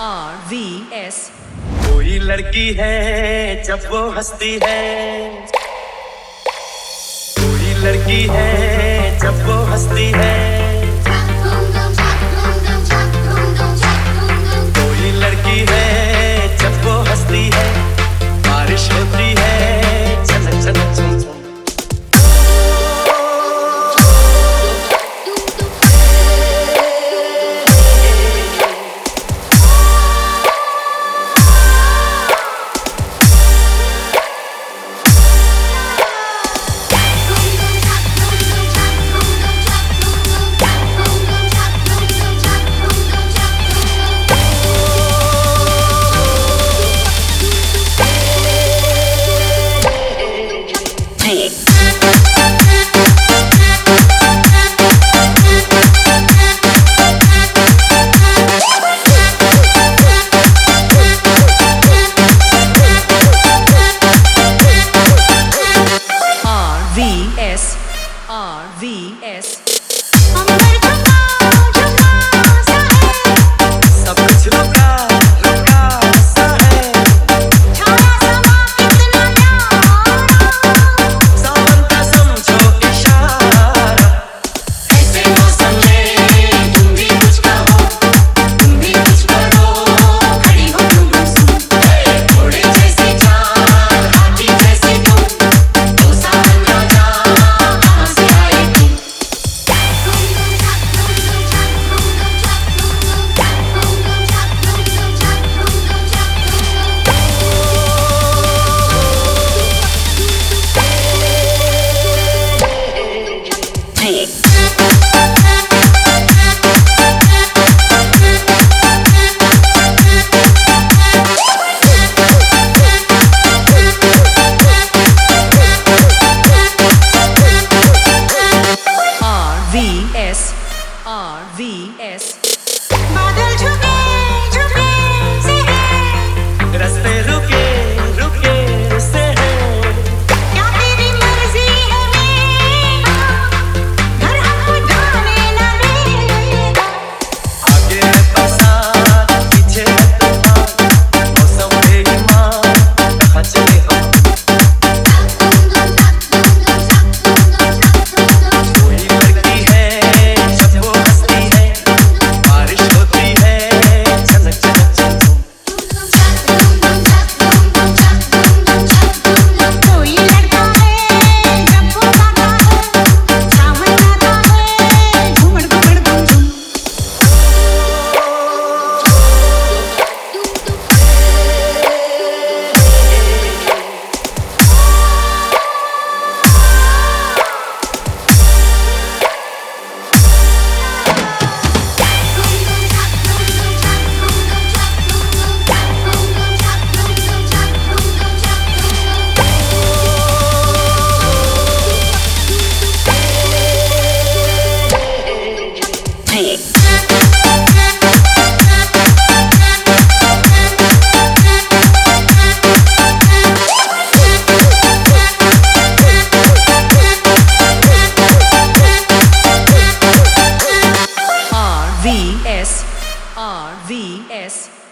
RVS। कोई लड़की है जब वो हंसती है, कोई लड़की है जब वो हंसती है, कोई लड़की है जब वो हंसती है, बारिश होती है झनक झनक झुम झुम। RVS। सब कुछ रुका रुका सा है, सावन का समझो इशारा, ऐसे मौसम में तुम भी कुछ कहो, तुम भी कुछ करो, खड़ी हो तुम घोड़े जैसे चाल, हाथी जैसे तुम, तो सावन राजा कहाँ से आए तुम। RVS। बादल झुके झुके से है, रास्ते रुके रुके से हैं, क्या तेरी मर्जी है मेरा, घर हमको जाने न देगा। आगे है बरसात पीछे है तूफान, मौसम बेईमान कहाँ चले हम। कोई लड़की है जब वो हंसती है, बारिश होती है झनक झनक झुम झुम। कोई लड़का है जब वो गाता है, सावन आता है झूमर घूमर घूम झूम। RVS। RVS।